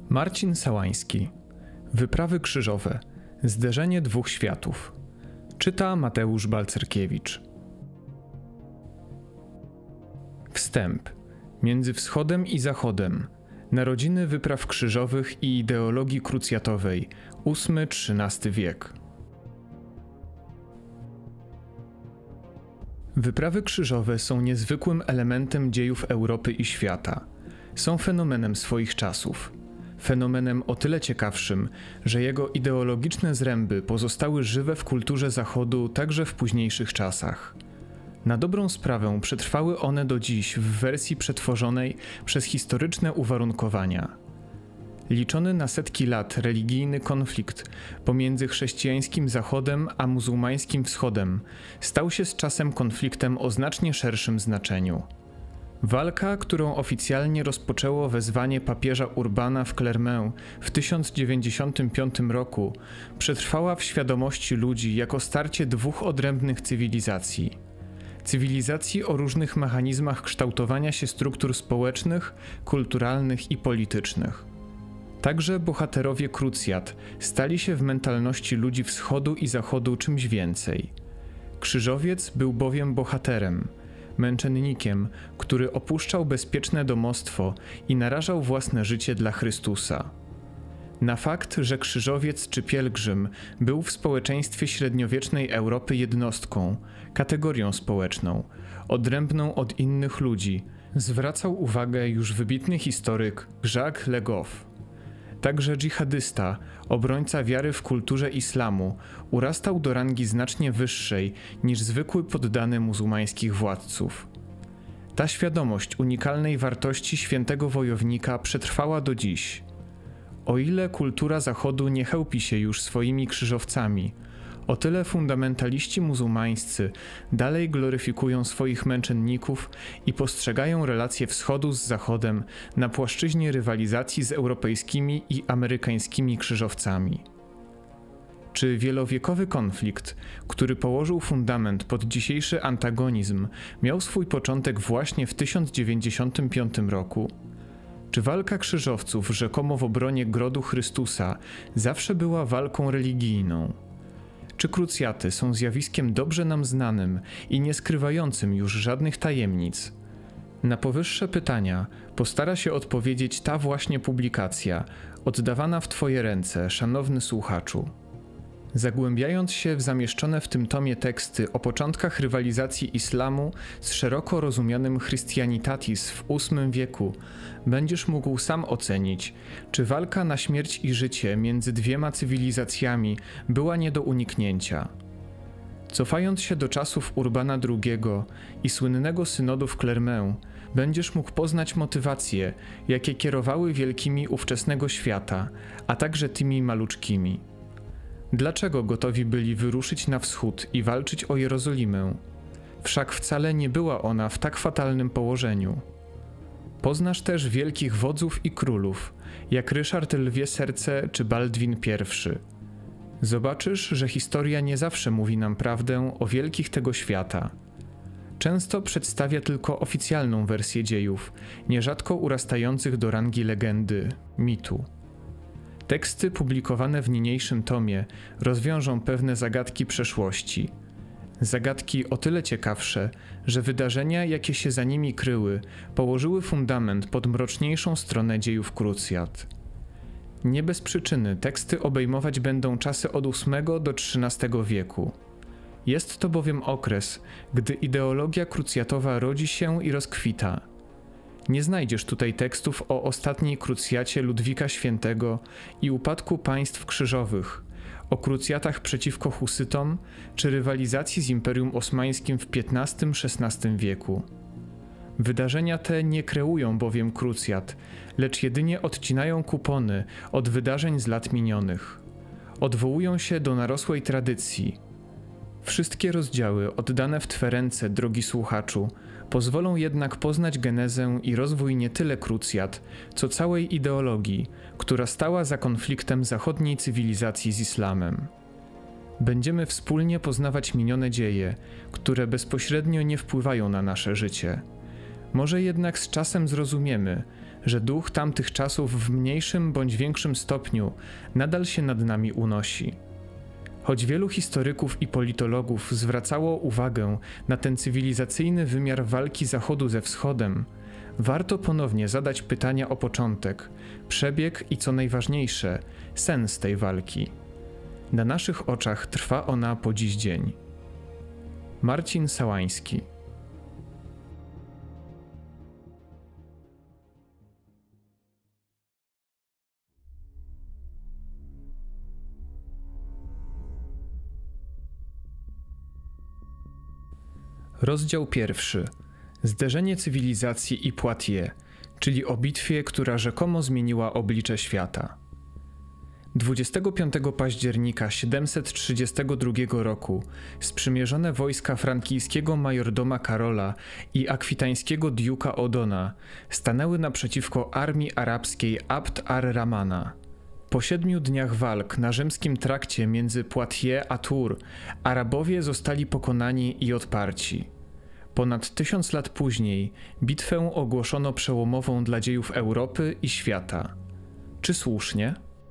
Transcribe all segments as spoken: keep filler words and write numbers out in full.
Marcin Sałański. Wyprawy krzyżowe. Zderzenie dwóch światów. Czyta Mateusz Balcerkiewicz. Wstęp. Między wschodem i zachodem. Narodziny wypraw krzyżowych i ideologii krucjatowej. ósmy trzynasty wiek. Wyprawy krzyżowe są niezwykłym elementem dziejów Europy i świata. Są fenomenem swoich czasów. Fenomenem o tyle ciekawszym, że jego ideologiczne zręby pozostały żywe w kulturze Zachodu także w późniejszych czasach. Na dobrą sprawę przetrwały one do dziś w wersji przetworzonej przez historyczne uwarunkowania. Liczony na setki lat religijny konflikt pomiędzy chrześcijańskim Zachodem a muzułmańskim Wschodem stał się z czasem konfliktem o znacznie szerszym znaczeniu. Walka, którą oficjalnie rozpoczęło wezwanie papieża Urbana w Clermont w tysiąc dziewięćdziesiątym piątym roku, przetrwała w świadomości ludzi jako starcie dwóch odrębnych cywilizacji. Cywilizacji o różnych mechanizmach kształtowania się struktur społecznych, kulturalnych i politycznych. Także bohaterowie krucjat stali się w mentalności ludzi wschodu i zachodu czymś więcej. Krzyżowiec był bowiem bohaterem, męczennikiem, który opuszczał bezpieczne domostwo i narażał własne życie dla Chrystusa. Na fakt, że krzyżowiec czy pielgrzym był w społeczeństwie średniowiecznej Europy jednostką, kategorią społeczną, odrębną od innych ludzi, zwracał uwagę już wybitny historyk Jacques Le Goff. Także dżihadysta, obrońca wiary w kulturze islamu, urastał do rangi znacznie wyższej niż zwykły poddany muzułmańskich władców. Ta świadomość unikalnej wartości świętego wojownika przetrwała do dziś. O ile kultura Zachodu nie chełpi się już swoimi krzyżowcami, o tyle fundamentaliści muzułmańscy dalej gloryfikują swoich męczenników i postrzegają relacje Wschodu z Zachodem na płaszczyźnie rywalizacji z europejskimi i amerykańskimi krzyżowcami. Czy wielowiekowy konflikt, który położył fundament pod dzisiejszy antagonizm, miał swój początek właśnie w tysiąc dziewięćdziesiątym piątym roku? Czy walka krzyżowców rzekomo w obronie grodu Chrystusa zawsze była walką religijną? Czy krucjaty są zjawiskiem dobrze nam znanym i nie skrywającym już żadnych tajemnic? Na powyższe pytania postara się odpowiedzieć ta właśnie publikacja, oddawana w Twoje ręce, szanowny słuchaczu. Zagłębiając się w zamieszczone w tym tomie teksty o początkach rywalizacji islamu z szeroko rozumianym Christianitatis w ósmym wieku, będziesz mógł sam ocenić, czy walka na śmierć i życie między dwiema cywilizacjami była nie do uniknięcia. Cofając się do czasów Urbana drugiego i słynnego synodu w Clermont, będziesz mógł poznać motywacje, jakie kierowały wielkimi ówczesnego świata, a także tymi maluczkimi. Dlaczego gotowi byli wyruszyć na wschód i walczyć o Jerozolimę? Wszak wcale nie była ona w tak fatalnym położeniu. Poznasz też wielkich wodzów i królów, jak Ryszard Lwie Serce czy Baldwin pierwszy. Zobaczysz, że historia nie zawsze mówi nam prawdę o wielkich tego świata. Często przedstawia tylko oficjalną wersję dziejów, nierzadko urastających do rangi legendy, mitu. Teksty publikowane w niniejszym tomie rozwiążą pewne zagadki przeszłości. Zagadki o tyle ciekawsze, że wydarzenia, jakie się za nimi kryły, położyły fundament pod mroczniejszą stronę dziejów krucjat. Nie bez przyczyny teksty obejmować będą czasy od ósmego do trzynastego wieku. Jest to bowiem okres, gdy ideologia krucjatowa rodzi się i rozkwita. Nie znajdziesz tutaj tekstów o ostatniej krucjacie Ludwika Świętego i upadku państw krzyżowych, o krucjatach przeciwko husytom czy rywalizacji z Imperium Osmańskim w piętnastym szesnastym wieku. Wydarzenia te nie kreują bowiem krucjat, lecz jedynie odcinają kupony od wydarzeń z lat minionych. Odwołują się do narosłej tradycji. Wszystkie rozdziały oddane w Twe ręce, drogi słuchaczu, pozwolą jednak poznać genezę i rozwój nie tyle krucjat, co całej ideologii, która stała za konfliktem zachodniej cywilizacji z islamem. Będziemy wspólnie poznawać minione dzieje, które bezpośrednio nie wpływają na nasze życie. Może jednak z czasem zrozumiemy, że duch tamtych czasów w mniejszym bądź większym stopniu nadal się nad nami unosi. Choć wielu historyków i politologów zwracało uwagę na ten cywilizacyjny wymiar walki Zachodu ze Wschodem, warto ponownie zadać pytania o początek, przebieg i co najważniejsze, sens tej walki. Na naszych oczach trwa ona po dziś dzień. Marcin Sałański. Rozdział pierwszy. Zderzenie cywilizacji i Poitiers, czyli o bitwie, która rzekomo zmieniła oblicze świata. dwudziestego piątego października siedemset trzydziestego drugiego roku sprzymierzone wojska frankijskiego majordoma Karola i akwitańskiego diuka Odona stanęły naprzeciwko armii arabskiej Abd ar-Rahmana. Po siedmiu dniach walk na rzymskim trakcie między Poitiers a Tours Arabowie zostali pokonani i odparci. Ponad tysiąc lat później bitwę ogłoszono przełomową dla dziejów Europy i świata. Czy słusznie?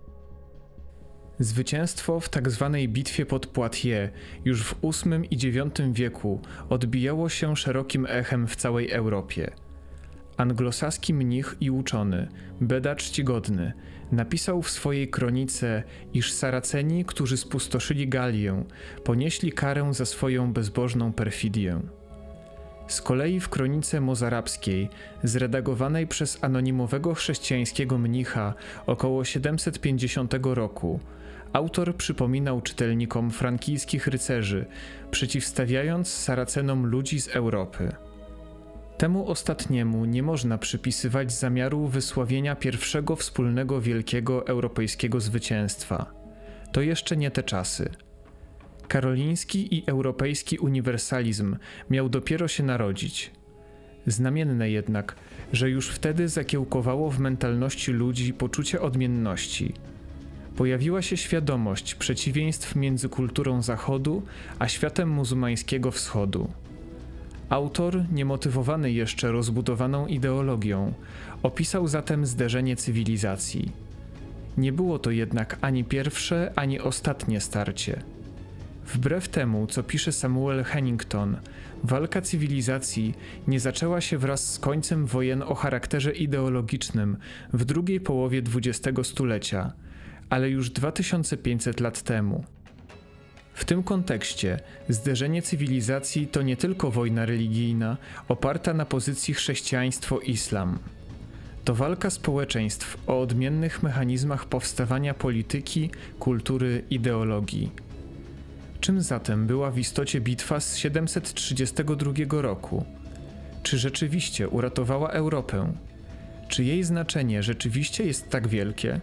Zwycięstwo w tzw. bitwie pod Poitiers już w ósmym i dziewiątym wieku odbijało się szerokim echem w całej Europie. Anglosaski mnich i uczony, Beda Czcigodny, napisał w swojej kronice, iż Saraceni, którzy spustoszyli Galię, ponieśli karę za swoją bezbożną perfidię. Z kolei w kronice mozarabskiej, zredagowanej przez anonimowego chrześcijańskiego mnicha około siedemset pięćdziesiątego roku, autor przypominał czytelnikom frankijskich rycerzy, przeciwstawiając Saracenom ludzi z Europy. Temu ostatniemu nie można przypisywać zamiaru wysławienia pierwszego wspólnego wielkiego europejskiego zwycięstwa. To jeszcze nie te czasy. Karoliński i europejski uniwersalizm miał dopiero się narodzić. Znamienne jednak, że już wtedy zakiełkowało w mentalności ludzi poczucie odmienności. Pojawiła się świadomość przeciwieństw między kulturą Zachodu a światem muzułmańskiego Wschodu. Autor, niemotywowany jeszcze rozbudowaną ideologią, opisał zatem zderzenie cywilizacji. Nie było to jednak ani pierwsze, ani ostatnie starcie. Wbrew temu, co pisze Samuel Hennington, walka cywilizacji nie zaczęła się wraz z końcem wojen o charakterze ideologicznym w drugiej połowie dwudziestego stulecia, ale już dwa tysiące pięćset lat temu. W tym kontekście zderzenie cywilizacji to nie tylko wojna religijna oparta na pozycji chrześcijaństwo-islam. To walka społeczeństw o odmiennych mechanizmach powstawania polityki, kultury, ideologii. Czym zatem była w istocie bitwa z siedemset trzydziestego drugiego roku? Czy rzeczywiście uratowała Europę? Czy jej znaczenie rzeczywiście jest tak wielkie?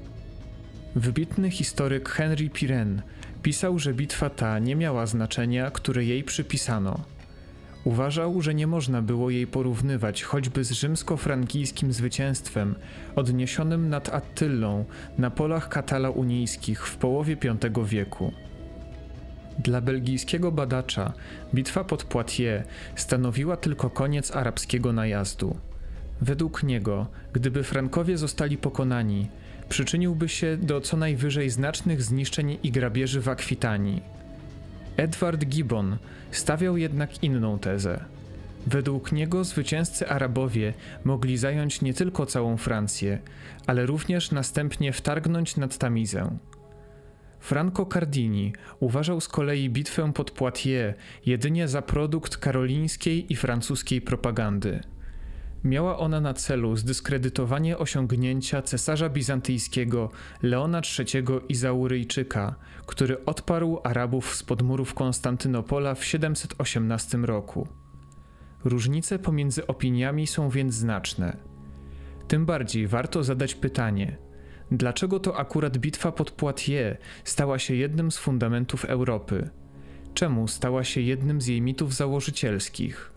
Wybitny historyk Henry Pirenne pisał, że bitwa ta nie miała znaczenia, które jej przypisano. Uważał, że nie można było jej porównywać choćby z rzymsko-frankijskim zwycięstwem odniesionym nad Attyllą na polach katalaunijskich w połowie piątego wieku. Dla belgijskiego badacza bitwa pod Poitiers stanowiła tylko koniec arabskiego najazdu. Według niego, gdyby Frankowie zostali pokonani, przyczyniłby się do co najwyżej znacznych zniszczeń i grabieży w Akwitanii. Edward Gibbon stawiał jednak inną tezę. Według niego zwycięzcy Arabowie mogli zająć nie tylko całą Francję, ale również następnie wtargnąć nad Tamizę. Franco Cardini uważał z kolei bitwę pod Poitiers jedynie za produkt karolińskiej i francuskiej propagandy. Miała ona na celu zdyskredytowanie osiągnięcia cesarza bizantyjskiego Leona trzeciego Izauryjczyka, który odparł Arabów spod murów Konstantynopola w siedemset osiemnastym roku. Różnice pomiędzy opiniami są więc znaczne. Tym bardziej warto zadać pytanie, dlaczego to akurat bitwa pod Poitiers stała się jednym z fundamentów Europy? Czemu stała się jednym z jej mitów założycielskich?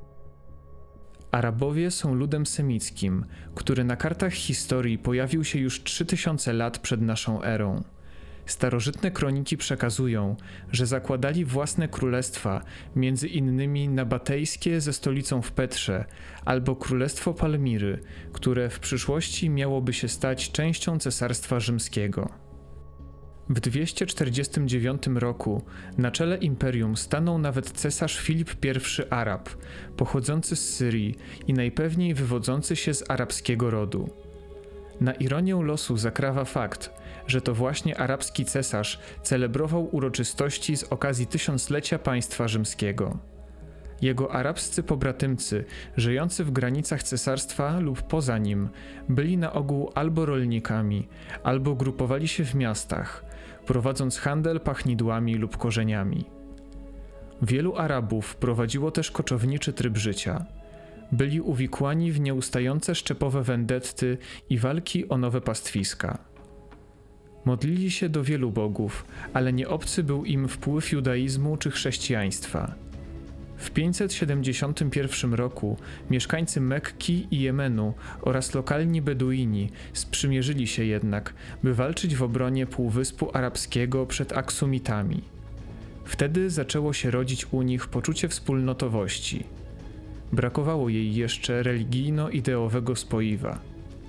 Arabowie są ludem semickim, który na kartach historii pojawił się już trzy tysiące lat przed naszą erą. Starożytne kroniki przekazują, że zakładali własne królestwa, między innymi nabatejskie ze stolicą w Petrze, albo królestwo Palmiry, które w przyszłości miałoby się stać częścią Cesarstwa Rzymskiego. W dwieście czterdziestym dziewiątym roku na czele imperium stanął nawet cesarz Filip I Arab, pochodzący z Syrii i najpewniej wywodzący się z arabskiego rodu. Na ironię losu zakrawa fakt, że to właśnie arabski cesarz celebrował uroczystości z okazji tysiąclecia państwa rzymskiego. Jego arabscy pobratymcy, żyjący w granicach cesarstwa lub poza nim, byli na ogół albo rolnikami, albo grupowali się w miastach, prowadząc handel pachnidłami lub korzeniami. Wielu Arabów prowadziło też koczowniczy tryb życia. Byli uwikłani w nieustające szczepowe wendetty i walki o nowe pastwiska. Modlili się do wielu bogów, ale nie obcy był im wpływ judaizmu czy chrześcijaństwa. W pięćset siedemdziesiątym pierwszym roku mieszkańcy Mekki i Jemenu oraz lokalni Beduini sprzymierzyli się jednak, by walczyć w obronie Półwyspu Arabskiego przed Aksumitami. Wtedy zaczęło się rodzić u nich poczucie wspólnotowości. Brakowało jej jeszcze religijno-ideowego spoiwa.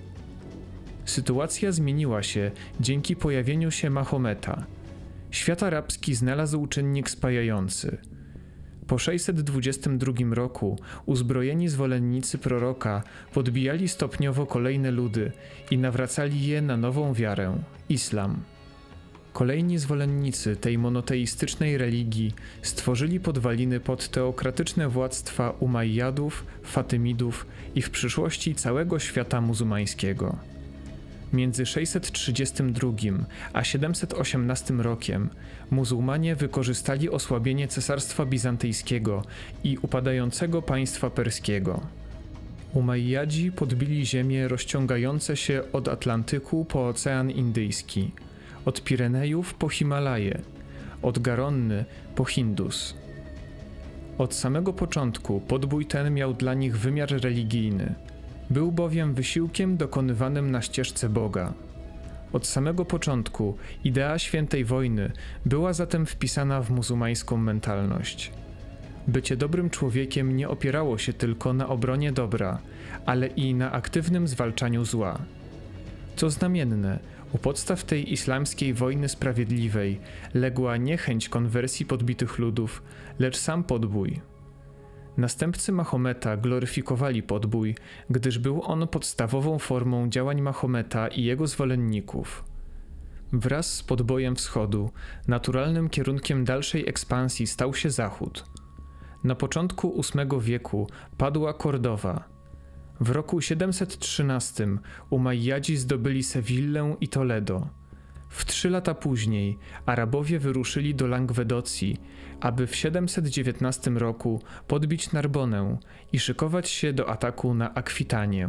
Sytuacja zmieniła się dzięki pojawieniu się Mahometa. Świat arabski znalazł czynnik spajający. Po sześćset dwudziestym drugim roku uzbrojeni zwolennicy proroka podbijali stopniowo kolejne ludy i nawracali je na nową wiarę – islam. Kolejni zwolennicy tej monoteistycznej religii stworzyli podwaliny pod teokratyczne władztwa Umayyadów, Fatymidów i w przyszłości całego świata muzułmańskiego. Między sześćset trzydziestym drugim a siedemset osiemnastym rokiem muzułmanie wykorzystali osłabienie Cesarstwa Bizantyjskiego i upadającego państwa perskiego. Umayyadzi podbili ziemie rozciągające się od Atlantyku po Ocean Indyjski, od Pirenejów po Himalaje, od Garonny po Hindus. Od samego początku podbój ten miał dla nich wymiar religijny. Był bowiem wysiłkiem dokonywanym na ścieżce Boga. Od samego początku idea świętej wojny była zatem wpisana w muzułmańską mentalność. Bycie dobrym człowiekiem nie opierało się tylko na obronie dobra, ale i na aktywnym zwalczaniu zła. Co znamienne, u podstaw tej islamskiej wojny sprawiedliwej legła nie chęć konwersji podbitych ludów, lecz sam podbój. Następcy Mahometa gloryfikowali podbój, gdyż był on podstawową formą działań Mahometa i jego zwolenników. Wraz z podbojem wschodu, naturalnym kierunkiem dalszej ekspansji stał się zachód. Na początku ósmego wieku padła Kordowa. W roku siedemset trzynastym Umayyadzi zdobyli Sewillę i Toledo. W trzy lata później Arabowie wyruszyli do Langwedocji, aby w siedemset dziewiętnastym roku podbić Narbonę i szykować się do ataku na Akwitanię.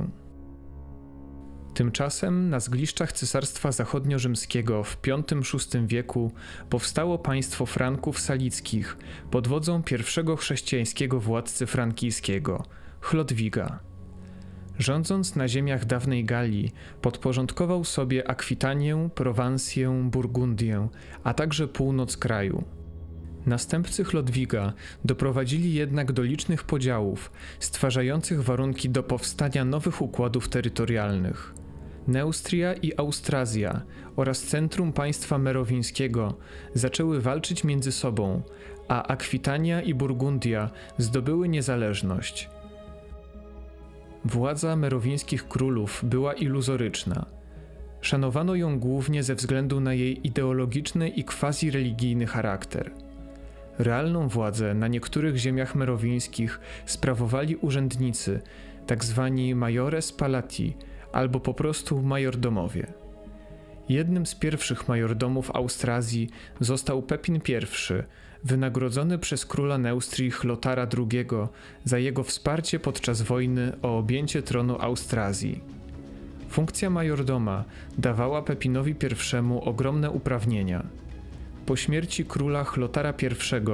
Tymczasem na zgliszczach Cesarstwa Zachodnio-Rzymskiego w piątym-szóstym wieku powstało państwo Franków Salickich pod wodzą pierwszego chrześcijańskiego władcy frankijskiego, Chlodwiga. Rządząc na ziemiach dawnej Galii, podporządkował sobie Akwitanię, Prowansję, Burgundię, a także północ kraju. Następcy Chlodwiga doprowadzili jednak do licznych podziałów, stwarzających warunki do powstania nowych układów terytorialnych. Neustria i Austrazja oraz centrum państwa merowińskiego zaczęły walczyć między sobą, a Akwitania i Burgundia zdobyły niezależność. Władza merowińskich królów była iluzoryczna. Szanowano ją głównie ze względu na jej ideologiczny i quasi-religijny charakter. Realną władzę na niektórych ziemiach merowińskich sprawowali urzędnicy, tak zwani majores palati, albo po prostu majordomowie. Jednym z pierwszych majordomów Austrazji został Pepin I, wynagrodzony przez króla Neustrii Chlotara drugiego za jego wsparcie podczas wojny o objęcie tronu Austrazji. Funkcja majordoma dawała Pepinowi I ogromne uprawnienia. Po śmierci króla Chlotara I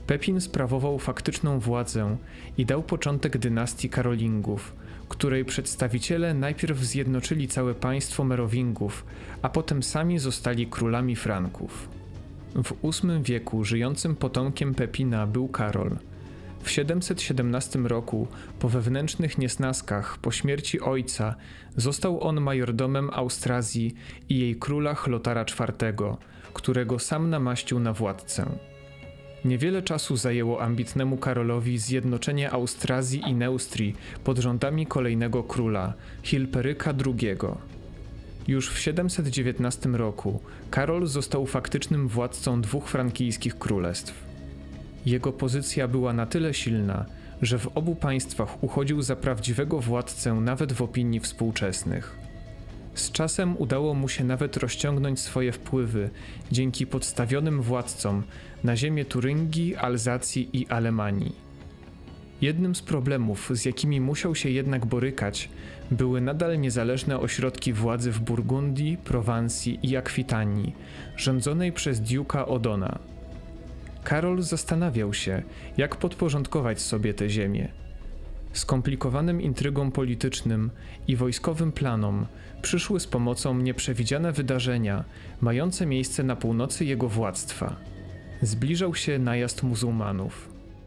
Pepin sprawował faktyczną władzę i dał początek dynastii Karolingów, której przedstawiciele najpierw zjednoczyli całe państwo Merowingów, a potem sami zostali królami Franków. W ósmym wieku żyjącym potomkiem Pepina był Karol. W siedemset siedemnastym roku, po wewnętrznych niesnaskach, po śmierci ojca, został on majordomem Austrazji i jej króla Chlotara czwartego, którego sam namaścił na władcę. Niewiele czasu zajęło ambitnemu Karolowi zjednoczenie Austrazji i Neustrii pod rządami kolejnego króla, Chilperyka drugiego. Już w siedemset dziewiętnastym roku Karol został faktycznym władcą dwóch frankijskich królestw. Jego pozycja była na tyle silna, że w obu państwach uchodził za prawdziwego władcę nawet w opinii współczesnych. Z czasem udało mu się nawet rozciągnąć swoje wpływy dzięki podstawionym władcom na ziemię Turyngii, Alzacji i Alemanii. Jednym z problemów, z jakimi musiał się jednak borykać, były nadal niezależne ośrodki władzy w Burgundii, Prowansji i Akwitanii, rządzonej przez Duke'a Odona. Karol zastanawiał się, jak podporządkować sobie te ziemię. Skomplikowanym intrygom politycznym i wojskowym planom przyszły z pomocą nieprzewidziane wydarzenia, mające miejsce na północy jego władztwa. Zbliżał się najazd muzułmanów.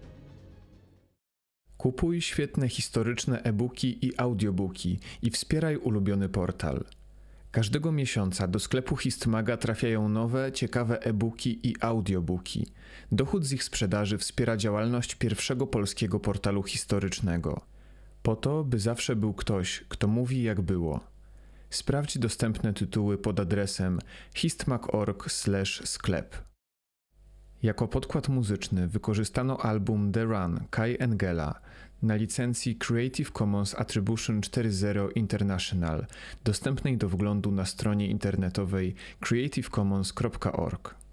Kupuj świetne historyczne e-booki i audiobooki i wspieraj ulubiony portal. Każdego miesiąca do sklepu Histmaga trafiają nowe, ciekawe e-booki i audiobooki. Dochód z ich sprzedaży wspiera działalność pierwszego polskiego portalu historycznego. Po to, by zawsze był ktoś, kto mówi jak było. Sprawdź dostępne tytuły pod adresem histmag kropka org slash sklep. Jako podkład muzyczny wykorzystano album The Run Kai Engela na licencji Creative Commons Attribution cztery zero International, dostępnej do wglądu na stronie internetowej creative commons kropka org.